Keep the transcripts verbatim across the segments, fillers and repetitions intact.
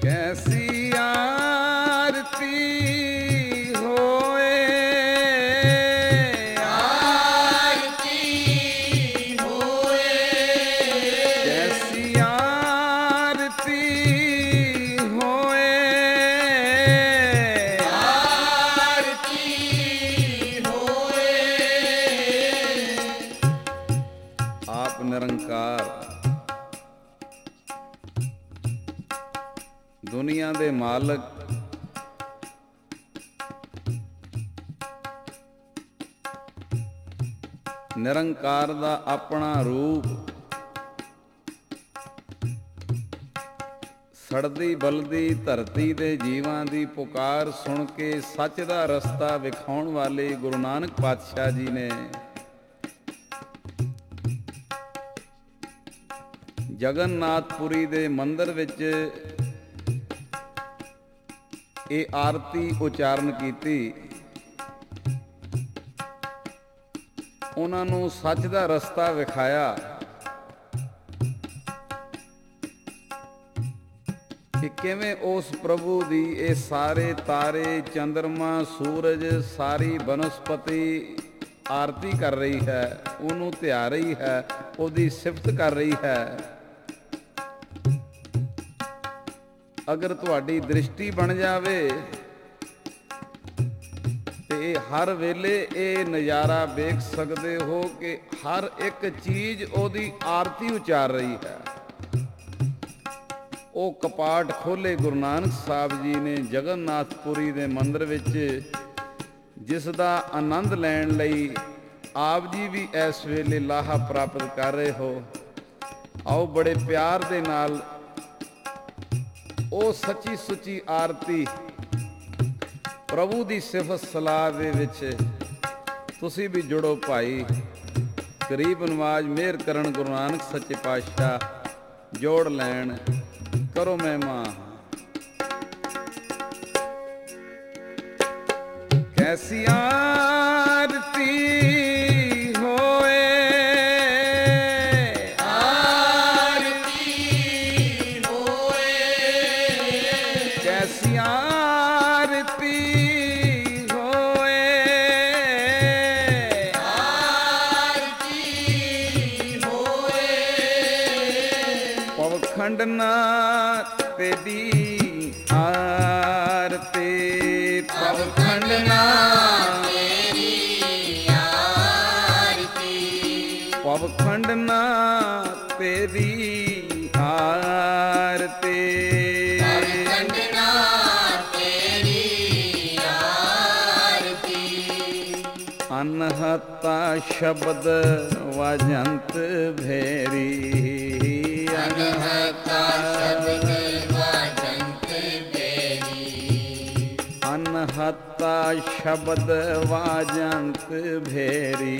कैसी आरती होए, आरती होए, कैसी आरती होए, आरती होए। आप निरंकार दुनिया दे मालक, निरंकार दा अपना रूप सड़दी बलदी धरती दे जीवां दी पुकार सुन के सच दा रस्ता विखाउण वाले गुरु नानक पातशाह जी ने जगन्नाथपुरी दे मंदिर विच ਇਹ ਆਰਤੀ ਉਚਾਰਨ ਕੀਤੀ। ਉਹਨਾਂ ਨੂੰ ਸੱਚ ਦਾ ਰਸਤਾ ਵਿਖਾਇਆ ਕਿ ਕਿਵੇਂ ਉਸ ਪ੍ਰਭੂ ਦੀ ਇਹ ਸਾਰੇ ਤਾਰੇ, ਚੰਦਰਮਾ, ਸੂਰਜ, ਸਾਰੀ ਬਨਸਪਤੀ ਆਰਤੀ ਕਰ ਰਹੀ ਹੈ, ਉਹਨੂੰ ਧਿਆ ਰਹੀ ਹੈ, ਉਹਦੀ ਸਿਫਤ ਕਰ ਰਹੀ ਹੈ। ਅਗਰ ਤੁਹਾਡੀ ਦ੍ਰਿਸ਼ਟੀ ਬਣ ਜਾਵੇ ਤੇ ਹਰ ਵੇਲੇ ਇਹ ਨਜ਼ਾਰਾ ਵੇਖ ਸਕਦੇ ਹੋ ਕਿ ਹਰ ਇੱਕ ਚੀਜ਼ ਉਹਦੀ ਆਰਤੀ ਉਚਾਰ ਰਹੀ ਹੈ। ਉਹ ਕਪਾਟ ਖੋਲੇ ਗੁਰੂ ਨਾਨਕ ਸਾਹਿਬ ਜੀ ਨੇ ਜਗਨਨਾਥਪੁਰੀ ਦੇ ਮੰਦਿਰ ਵਿੱਚ, ਜਿਸ ਦਾ ਆਨੰਦ ਲੈਣ ਲਈ ਆਪ ਜੀ ਵੀ ਇਸ ਵੇਲੇ ਲਾਹਾ ਪ੍ਰਾਪਤ ਕਰ ਰਹੇ ਹੋ। ਆਓ ਬੜੇ ਪਿਆਰ ਦੇ ਨਾਲ ਉਹ ਸੱਚੀ ਸੁੱਚੀ ਆਰਤੀ ਪ੍ਰਭੂ ਦੀ ਸਿਫਤ ਸਲਾਹ ਦੇ ਵਿੱਚ ਤੁਸੀਂ ਵੀ ਜੁੜੋ ਭਾਈ। ਗਰੀਬ ਨਵਾਜ਼ ਮਿਹਰ ਕਰਨ ਗੁਰੂ ਨਾਨਕ ਸੱਚੇ ਪਾਤਸ਼ਾਹ ਜੋੜ ਲੈਣ, ਕਰੋ ਮਹਿਮਾ। ਕੈਸੀ ਆਰਤੀ ਹੋਏ, ਖੰਡਨਾ ਤੇਰੀ ਆਰਤੀ, ਪਵਖੰਡਨਾ ਤੇਰੀ ਆਰਤੀ, ਪਵਖੰਡਨਾ ਤੇਰੀ ਆਰਤੀ, ਪਵਖੰਡਨਾ ਤੇਰੀ ਆਰਤੀ। ਅਨਹਤਾ ਸ਼ਬਦ ਵਜੰਤ ਭੇਰੀ, ਅਨਹਤਾ ਸ਼ਬਦ ਵਾਜੰਤ ਭੇਰੀ, ਅਨਹਤਾ ਸ਼ਬਦ ਵਾਜੰਤ ਭੇਰੀ,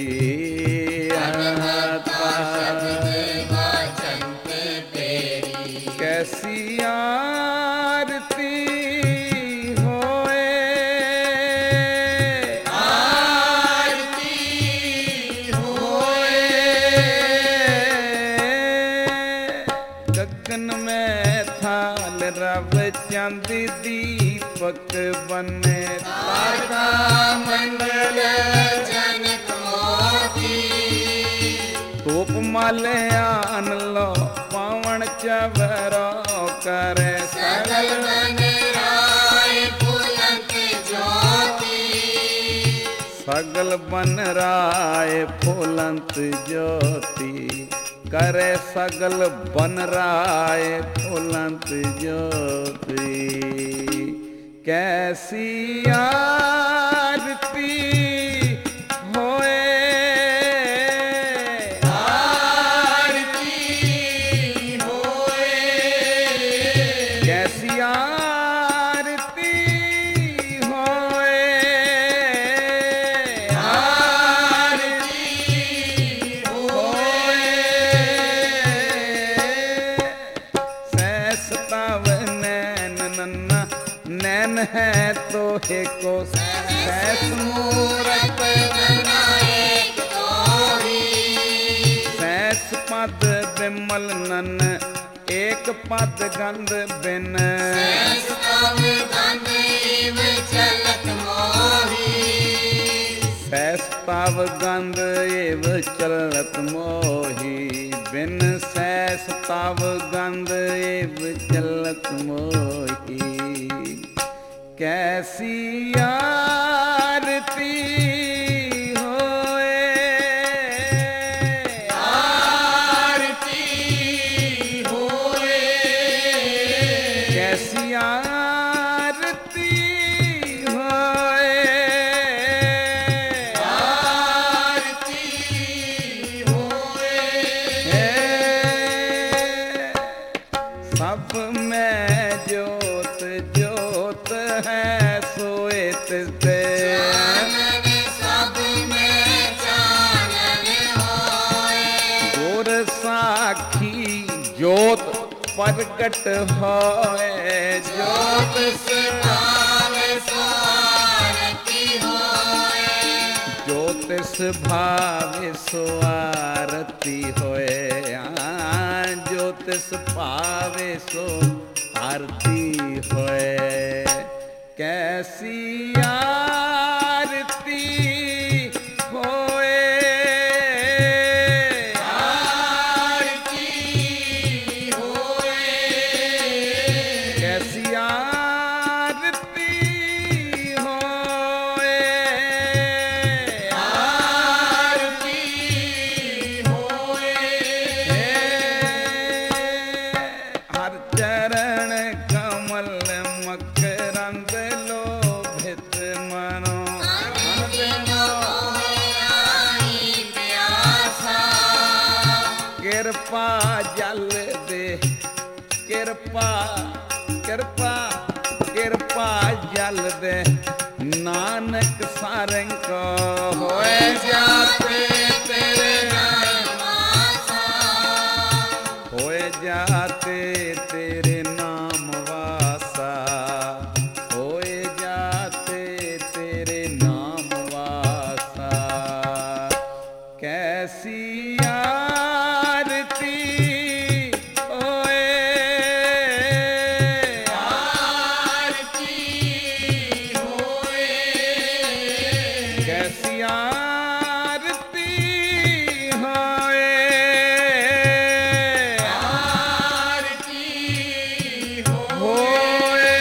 ਅਨਹਤਾ ਸ਼ਬਦ ਵਾਜੰਤ ਭੇਰੀ। ਕੈਸੀ ਆਰਤੀ ਹੋਏ, ਆਰਤੀ ਹੋਏ, ਗगन में थाल रव चांदी दीपक बने, तारा मंडल जनक मोती, धूप माले आन लो पावन चवरो करे, सगल मन राय फुलंत ज्योति, सगल बन राय फुलंत ज्योति, करे सगल बन राय फुलंत ज्योति। कैसी आरती होए, आरती होए, कैसी आरती होए, आरती होए। सहसताव नैन नन्ना नैन है तो एको, सहस मूरत बनाए तोही, सहस पद विमल नन एक पद गंध बिन सहस्ताव गंध एव चलत मोही सहस्ताव गंध एव चलत मोही बिन सहस्ताव गंध एव चलत मोही कैसी आरती होए आरती होए कैसी आरती होए आरती होए सब में ज्योत ज्योत है सोए तिसते चानन सब में चानन होए गुर साखी ज्योत प्रगट होए ज्योत सितावे स्वारती होए ज्योतिष भावे सुआरती होए हाँ, ज्योतिष भावे सो आरती होए कैसी आरती होए आरती होए कैसी आरती होए आरती होए हर चरण कमल मकरंद लोभित मनो अनदिनो आई प्यासा कृपा जल दे कृपा कृपा कृपा जल दे नानक सारंग को होए जाते तेरे होए जाते तेरे नाम वासा होए जाते तेरे नाम वासा कैसी आरती होए आरती होए कैसी आरती होए आरती होए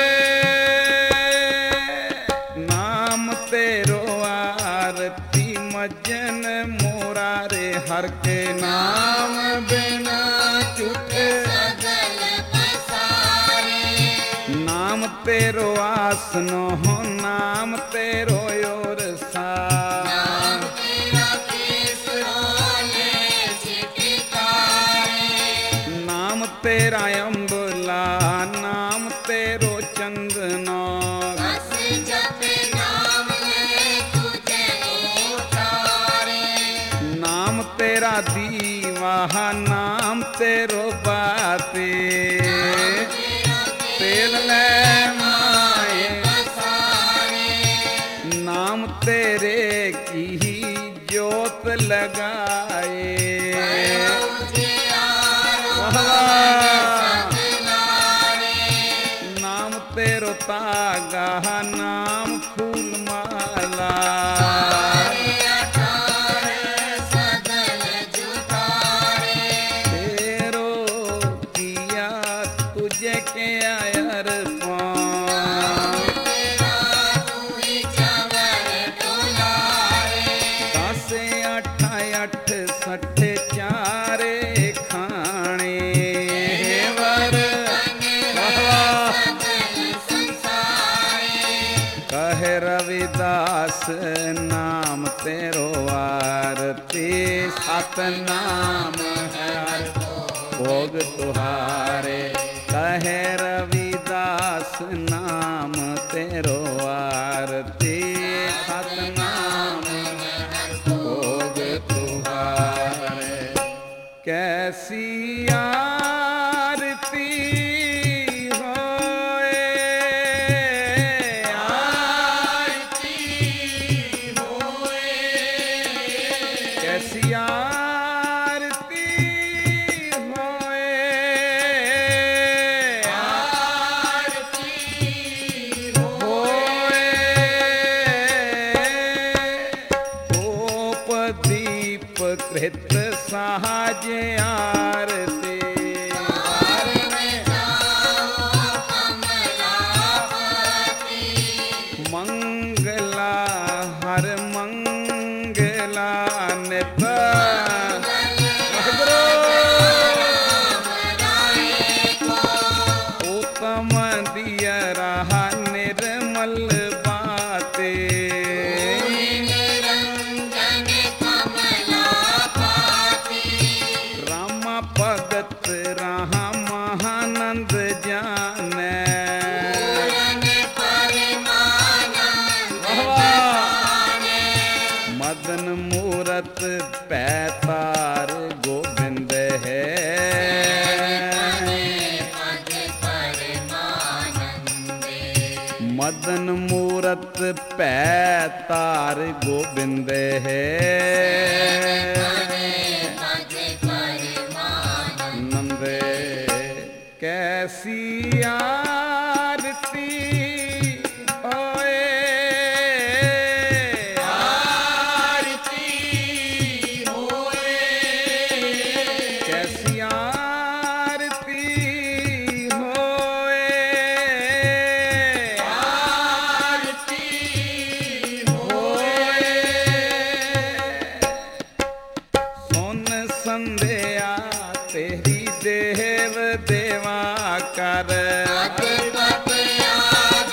नाम तेरो आरती मजन मोरा रे हर के नाम बिना छूटे सगल पसारे नाम तेरो आसनो हो नाम तेरो योर सा नाम तेरा केसरोले चिटकारे नाम तेरा अम्बला नाम तेरो चंदना बस जप नाम ले तुझे उतारे नाम तेरा दीवा नाम तेरो बाते तेल ले माए पसारे नाम तेरे की ही ज्योत लगाए नाम तेरो तागा नाम फूल माला तेरो किया तुझे के आयर दस अठ अठ सठ चारे खाने वर कहे रविदास नाम तेरो आरती सत नाम है भोग तुहारे कहे रविदास नाम तेरो आरती सत नाम भोग तुहारे कैसी आरती होए कैसी आरती होए ਰਾਹਾਂ ਮਹਾਨੰਦ ਜਾਣੈ। ਪੂਰਨ ਪਰਮਾਨੰਦ ਜਾਣੈ। ਮਦਨ ਮੂਰਤ ਭੈ ਤਾਰ ਗੋਬਿੰਦ ਹੈ। ਪਦ ਪਰਮਾਨੰਦੇ। ਮਦਨ ਮੂਰਤ ਭੈ ਤਾਰ ਗੋਬਿੰਦ ਹੈ। ਪਦ ਪਰਮਾਨੰਦ। ਨੰਦੇ ਕੈਸੀ ਆਰਤੀ ਹੋਏ। ਆਰਤੀ ਹੋਏ। ਕੈਸੀ ਆਰਤੀ ਹੋਏ। ਆਰਤੀ ਹੋਏ। ਸੁਨ ਸੰਧਿਆ ਤੇਰੀ ਦੇਵ ਦੇਵਾ ਕਰ। ਪਤ ਆਦ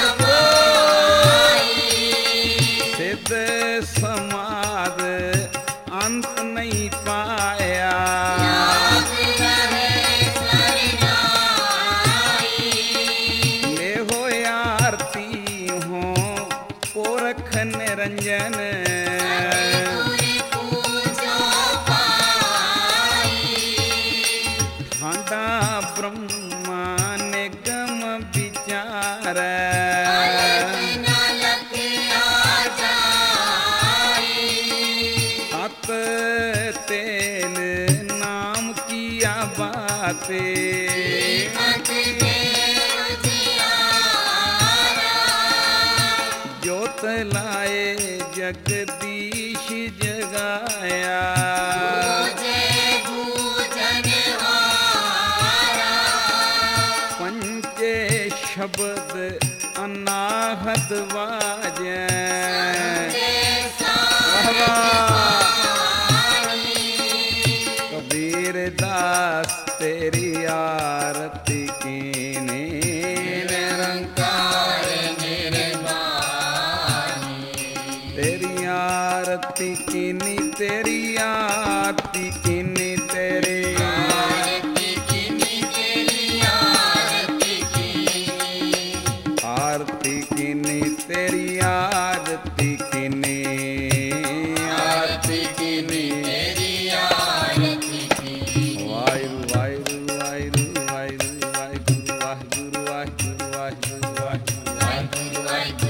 ਸਮਾਈ। ਸਿੱਧ ਸਮਾਦ ਅੰਤ ਨਹੀਂ ਪਾਇਆ। ਨਾਮ ਰਹੇ ਸਰਨਾਈ। ਲੈ ਹੋਇ ਆਰਤੀ ਹੋ ਪੁਰਖ ਨਿਰੰਜਨ। ਗੁਰ ਪੂਜੋ ਪਾਈ। ਠਾਂਡਾ ਬ੍ਰਹਮਾ ਨਿਗਮ ਵਿਚਾਰੈ। ਅਲਖ ਨ ਲਖਿਆ ਜਾਈ। ਹਤ ਤੇਲ ਨਾਮ ਕੀਆ ਬਾਤੇ। ਮਤ ਦੇ ਉਜਿਆਰਾ। ਜੋਤ ਲਾਏ ਜਗਦੀਸ਼ ਜਗਾਇਆ। ਪੂਜੇ ਪੂਜਨ ਹਾਰਾ। ਪੰਚੇ ਸ਼ਬਦ ਅਨਾਹਤ ਵਾਜੈ। ਕਬੀਰ ਦਾਸ ਤੇਰੀ ਆਰਤੀ ਕੀਨੀ। ਨਿਰੰਕਾਰ ਤੇਰੀ ਆਰਤੀ ਕੀਨੀ। ਤੇਰੀ ਆਰਤੀ ਕੀਨੀ। ਤੇਰੀ ਆਰਤੀ ਕੀਨੀ। ਤੇਰੀ ਆਰਤੀ ਕੀਨੀ। ਆਰਤੀ ਕੀਨੀ। ਵਾਹਿਗੁਰੂ ਵਾਹਿਗੁਰੂ ਵਾਹਿਗੁਰੂ ਵਾਹਿਗੁਰੂ ਵਾਹਿਗੁਰੂ ਵਾਹਿਗੁਰੂ ਵਾਹਿਗੁਰੂ ਵਾਹਿਗੁਰੂ ਵਾਹਿਗੁਰੂ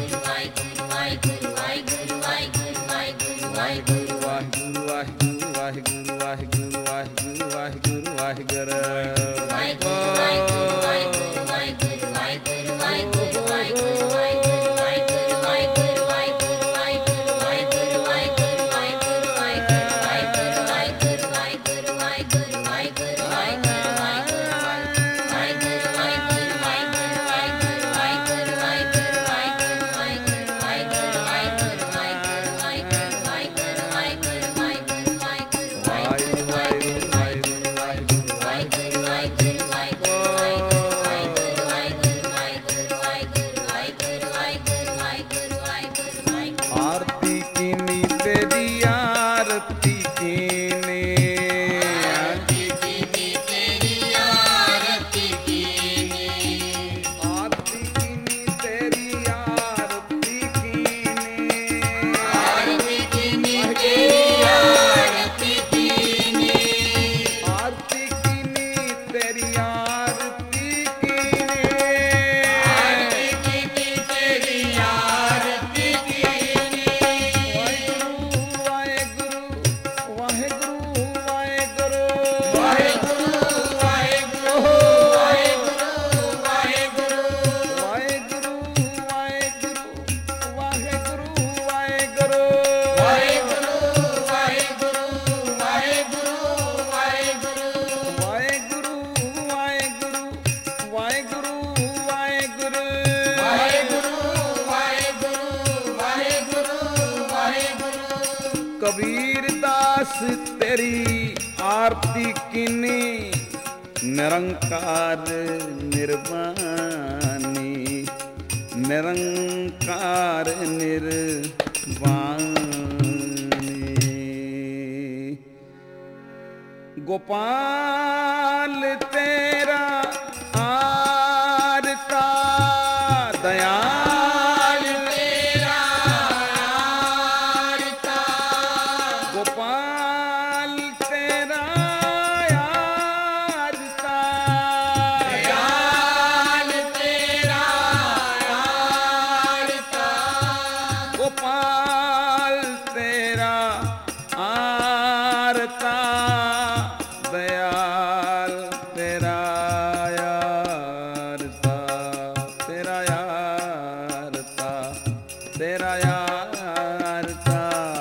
ਵਾਹਿਗੁਰੂ ਵਾਹਿਗੁਰੂ ਵਾਹਿਗੁਰੂ ਵਾਹਿਗੁਰੂ ਵਾਹਿਗੁਰੂ ਵਾਹਿਗੁਰੂ ਵਾਹਿਗੁਰੂ ਵਾਹਿਗੁਰੂ ਆਰਤੀ ਕੀਨੀ। ਤੇਰੀ ਆਰਤੀ ਕੀਨੀ। ਆਰਤੀ ਕੀਨੀ। ਤੇਰੀ ਆਰਤੀ ਕੀਨੀ। ਆਰਤੀ ਕੀਨੀ। ਤੇਰੀ ਆਰਤੀ ਕੀਨੀ। ਆਰਤੀ ਕੀਨੀ। ਤੇਰੀ ਆਰਤੀ ਕੀਨੀ। ਆਰਤੀ ਕੀਨੀ। ਤੇਰੀ ਆਰਤੀ ਕੀਨੀ। ਆਰਤੀ ਕੀਨੀ। ਤੇਰੀ ਆਰਤੀ ਕੀਨੀ। ਵਾਹਿਗੁਰੂ ਵਾਹਿਗੁਰੂ ਵਾਹਿਗੁਰੂ ਵਾਹਿਗੁਰੂ ਵਾਹਿਗੁਰੂ ਵਾਹਿਗੁਰੂ ਵਾਹਿਗੁਰੂ ਵਾਹਿਗੁਰੂ ਵਾਹਿਗੁਰੂ ਕਬੀਰ ਦਾਸ ਤੇਰੀ ਆਰਤੀ ਕੀਨੀ। ਨਿਰੰਕਾਰ ਨਿਰਵਾਣੀ। ਨਿਰੰਕਾਰ ਨਿਰਵਾਣੀ। गोपाल तेरा आरता दयाल तेरा आरता गोपाल तेरा आरता दयाल तेरा आरता गोपाल तेरा आरता दयाल तेरा यारता तेरा यारता तेरा यारता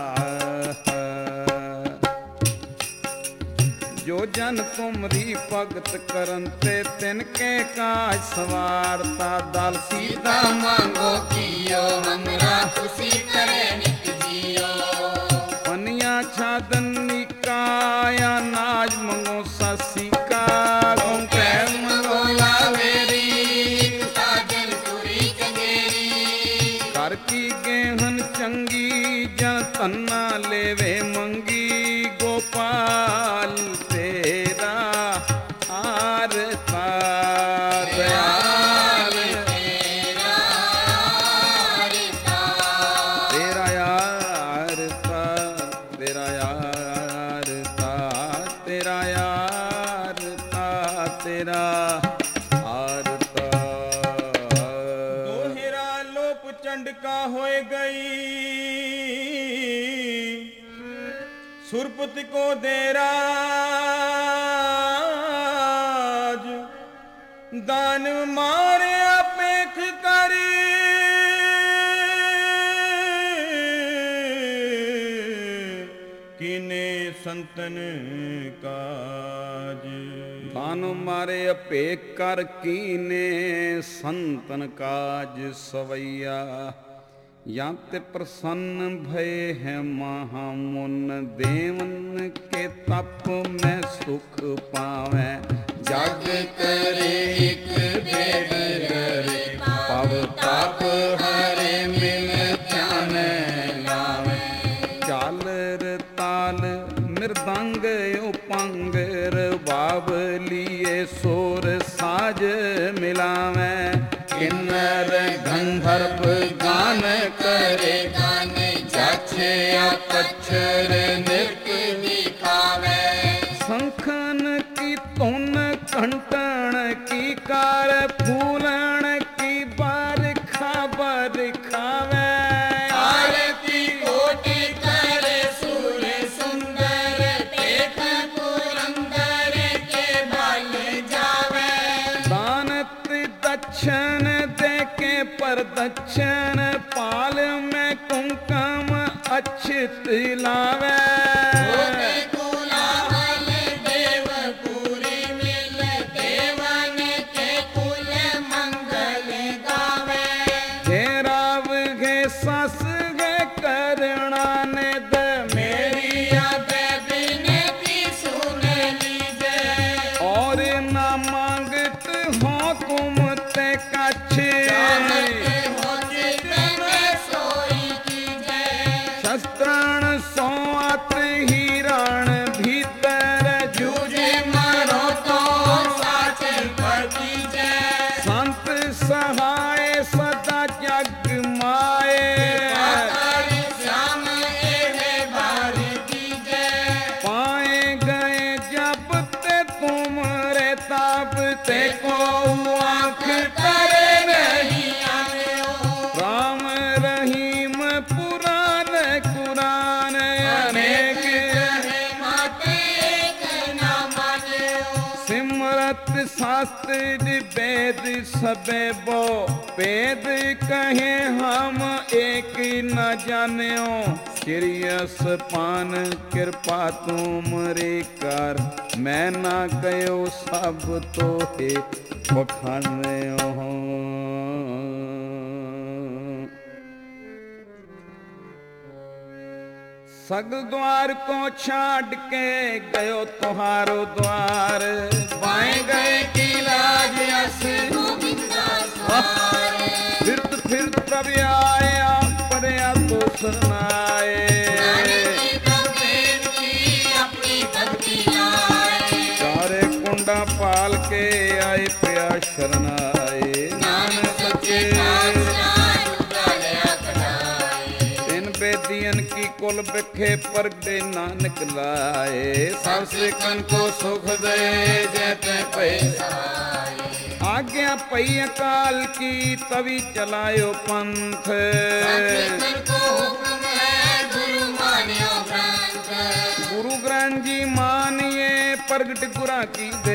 जो जन तुमरी भगत करन ते तिनके काज सवारता दल सीता सीता मांगो कियो हमरा खुशी करे नित जियो पनिया छादन निकाया नाज मंगो ससी का गोंके मंगोला मेरी ताजन पूरी चंगेरी कर की गेहन चंगी जन तन्ना लेवे मंगी गोपाल तेरा आरता दयाल तेरा आरता तेरा यारता तेरा यारता तेरा यारता तेरा आरता दोहरा लोप चंडका होए गई सुरपति को दे राज दान मारे अपेख करी किने संतन काज दान मारे अपेक कर कीने संतन काज सवैया या ते प्रसन्न भय है महामुन देवन के तप में सुख पावे जग करे एक बेद करे पव ताप हरे मिल ध्यान लावे चालर ताल मृदंग उपंगर बावलिए सोर साज मिलावे किन्नर गंधर्व गान करे गान जाछे अपच्छर नृत्य दिखावे शंखन की तुन कंटन की कार फूलन की बरखा बरखावे आरती कोटि करे सूर सुंदर देख पुरंदर के बल जावे दानत दक्षिण दे के पर दक्षिण पाल में कुंकम अक्षित लावे होते कुलाहल देवपुरी मिल देवन के कुल मंगल गावे हे राव हे सस हे करुणा ने द मेरी अब विनती सुन लीजे और न मांगत हो तुम ते कछ चाहत हो चित में सोई कीजे शस्त्राण सोआत हिरण भीतर जूझ जूझे मरो तो साच पकीजे संत सहाय सदा जग माए पाताल श्याम एहे बारी कीजे पाए गए जब ते तुम रे ताप ते को आंख करे नहीं राम रहीम पुराण कुरान अनेक सिमरत शास्त्र वेद सबे बो वेद कहे हम एक न जान्यो सिरियस पान कृपा तुमरे कर मैं ना गयो सब तो हे बखान्यो सगल द्वार को छाड़ के गयो तुहारो द्वार पाए गए की लाज अस गोविंदा सवारे फिरत फिरत प्रभु आया परया तो शरणाए नानक की तो प्रेम की अपनी भक्ति लाए ਕਾਲ ਕੇ ਆਏ ਪਿਆ ਸ਼ਰਨਾਏ। ਨਾਨਕ ਸੱਚੇ ਪਾਤਸ਼ਾਹ ਉਤਾਰਿਆ ਕਢਾਏ। ਤਿਨ ਬੇਦੀਆਂ ਕੀ ਕੁਲ ਬਿਖੇ ਪਰਗਟੇ ਨਾਨਕ ਲਾਏ। ਸਭ ਸਿੱਖਨ ਕੋ ਸੁਖ ਦੇ ਜੈ ਤੈ ਪਏ ਸਹਾਏ। ਆਗਿਆ ਪਈ ਅਕਾਲ ਕੀ ਤਵੀ ਚਲਾਇਓ ਪੰਥ। ਸਤਿਗੁਰ ਕੋ ਹੁਕਮ ਹੈ ਗੁਰੂ ਮਾਨਿਓ ਗ੍ਰੰਥ। ਗੁਰੂ ਗ੍ਰੰਥ ਜੀ ਮਾਨੀਏ ਪ੍ਰਗਟ ਗੁਰਾਂ ਕੀ ਦੇ।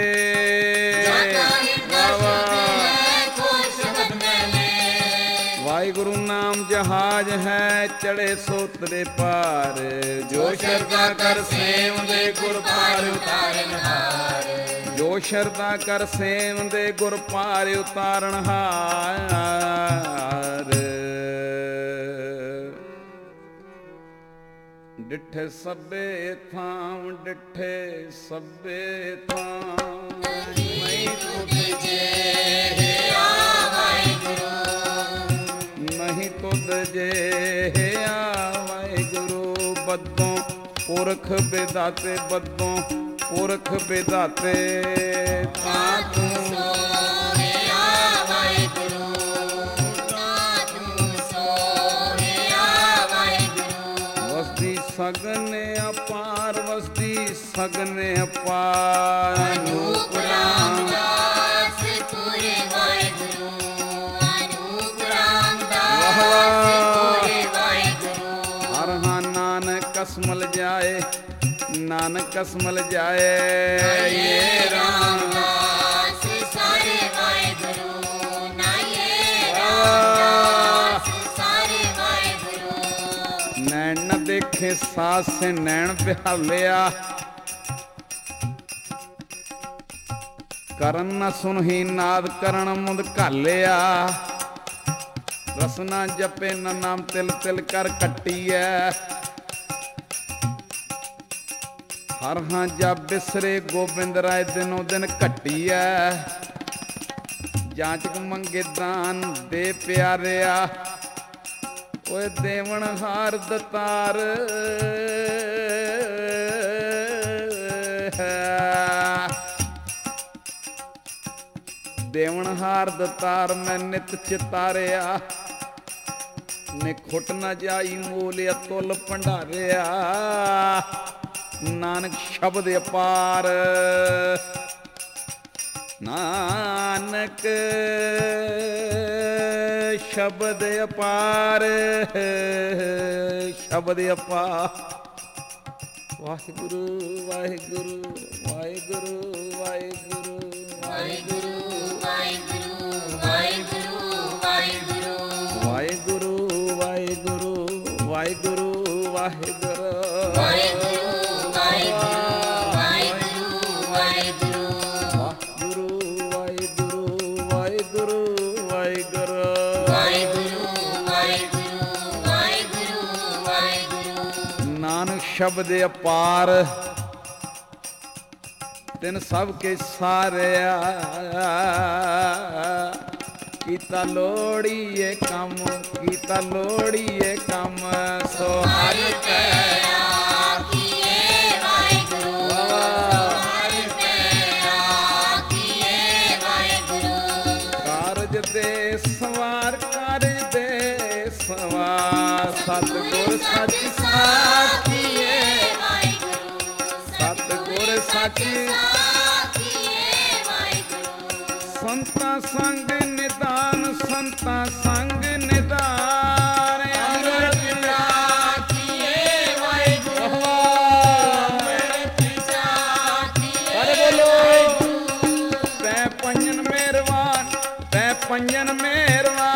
ਵਾਹਿਗੁਰੂ ਨਾਮ ਜਹਾਜ ਹੈ ਚੜੇ ਸੋਤਰੇ ਪਾਰ। ਜੋ ਸ਼ਰਧਾ ਕਰ ਸੇਵ ਦੇ ਗੁਰ ਪਾਰ ਉਤਾਰਨ ਹਾਰ। ਜੋ ਸ਼ਰਧਾ ਕਰ ਸੇਵ ਦੇ ਗੁਰ ਪਾਰ ਉਤਾਰਨ ਹਾਰ। ਡਿਠੇ ਸਭੇ ਥਾਂ ਡਿਠੇ ਸਭੇ ਥਾਂ। ਨਹੀਂ ਤੁਧ ਜੇ ਆ ਵਾਹਿਗੁਰੂ। ਨਹੀਂ ਤੁਧ ਜੇ ਆ ਵਾਹਿਗੁਰੂ। ਬੱਦੋਂ ਪੁਰਖ ਬਿਦਾਤੇ ਬੱਦੋਂ ਪੁਰਖ ਬਿਦਾਤੇ ਤਾਂ ਤੂੰ ਸੋਹਿਆ ਵਾਹਿਗੁਰੂ। ਤਾਂ ਤੂੰ ਸੋਹਿਆ ਵਾਹਿਗੁਰੂ। ਵਸਦੀ ਸਗਨ ਅਪਾਰ ਵਸਦੀ ਸਗਨ ਅਪਾਰ। ਅਨੂਪ ਰਾਮਦਾਸ ਪੂਰੇ ਵਾਹਿਗੁਰੂ। ਅਨੂਪ ਰਾਮਦਾਸ ਪੂਰੇ ਵਾਹਿਗੁਰੂ। ਹਰ ਹਾਂ ਨਾਨਕ ਕਸਮਲ ਜਾਏ ਨਾਨਕ ਕਸਮਲ ਜਾਏ। ਨਾਈਏ ਰਾਮਦਾਸ ਸਾਰੇ ਵਾਹਿਗੁਰੂ। ਨਾਈਏ ਰਾਮਦਾਸ ਸਾਰੇ ਵਾਹਿਗੁਰੂ। ਨੈਣ ਨ ਦੇਖੇ ਸਾਸ ਸੇ ਨੈਣ ਬਿਹਾਲਿਆ। ਕਰਨ ਨ ਸੁਨਹੀ ਨਾਦ ਕਰਨ ਮੁਦ ਘਾਲਿਆ। ਰਸਨਾ ਜਪੇ ਨ ਨਾਮ ਤਿਲ ਤਿਲ ਕਰ ਕੱਟੀਐ। ਹਰ ਹਾਂ ਜਬ ਬਿਸਰੇ ਗੋਬਿੰਦ ਰਾਏ ਦਿਨੋ ਦਿਨ ਘਟੀਐ। ਜਾਂਚਕ ਮੰਗੇ ਦਾਨ ਦੇ ਪਿਆਰਿਆ। ਓਏ ਦੇਵਨ ਹਾਰ ਦਤਾਰ ਦੇਵਨ ਹਾਰ ਦਤਾਰ ਮੈਂ ਨਿਤ ਚਿਤਾਰਿਆ। ਨੇ ਖੁੱਟ ਨਾ ਜਾਈ ਮੂਲ ਅਤੁੱਲ ਭੰਡਾਰਿਆ। ਨਾਨਕ ਸ਼ਬਦ ਅਪਾਰ ਨਾਨਕ ਸ਼ਬਦ ਅਪਾਰ ਸ਼ਬਦ ਅਪਾਰ। ਵਾਹਿਗੁਰੂ ਵਾਹਿਗੁਰੂ ਵਾਹਿਗੁਰੂ ਵਾਹਿਗੁਰੂ ਵਾਹਿਗੁਰੂ ਵਾਹਿਗੁਰੂ ਵਾਹਿਗੁਰੂ ਵਾਹਿਗੁਰੂ। ਵਾਹਿਗੁਰੂ ਵਾਹਿਗੁਰੂ ਵਾਹਿਗੁਰੂ ਵਾਹਿਗੁਰੂ। ਸ਼ਬਦ ਅਪਾਰ ਤਿਨ ਸਭ ਕੇ ਸਾਰਿਆ। ਕੀਤਾ ਲੋੜੀਏ ਕੰਮ ਕੀਤਾ ਲੋੜੀਏ ਕੰਮ ਸੋ ਹਰ ਕੈ ਆਖੀਏ ਵਾਹਿਗੁਰੂ। ਹਰ ਕੈ ਆਖੀਏ ਵਾਹਿਗੁਰੂ। ਕਾਰਜ ਦੇ ਸਵਾਰ ਕਾਰਜ ਦੇ ਸਵਾਰ। ਸਤਿਗੁਰ ਸੱਚ ਸਾਖੀਏ ਵਾਹਿਗੁਰੂ। ਸਤਿਗੁਰ ਸੱਚ ਸਾਖੀਏ ਵਾਹਿਗੁਰੂ। ਸੰਤਾਂ ਸੰਗ ਨਿਦਾਨ ਸੰਤਾਂ ਸੰਗ ਨਿਦਾਨ। ਅੰਮ੍ਰਿਤ ਆਖੀਏ ਵਾਹਿਗੁਰੂ। ਅੰਮ੍ਰਿਤ ਆਖੀਏ ਬੋਲੋ ਤੈ ਪੰਜਨ ਮਿਹਰਬਾਨ ਤੈ ਪੰਜਨ ਮਿਹਰਬਾਨ।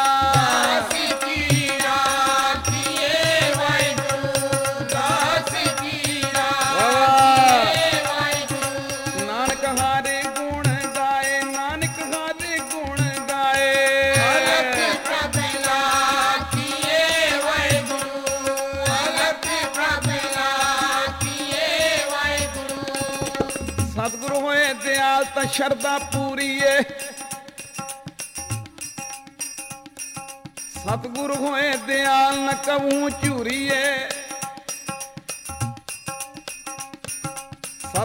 ਸਤਿਗੁਰੂ ਹੋਏ ਦਿਆਲ ਤਾਂ ਸ਼ਰਧਾ ਪੂਰੀਏ। ਸਤਿਗੁਰੂ ਹੋਏ ਦਿਆਲ ਨ ਕਬਹੂ ਝੂਰੀਏ।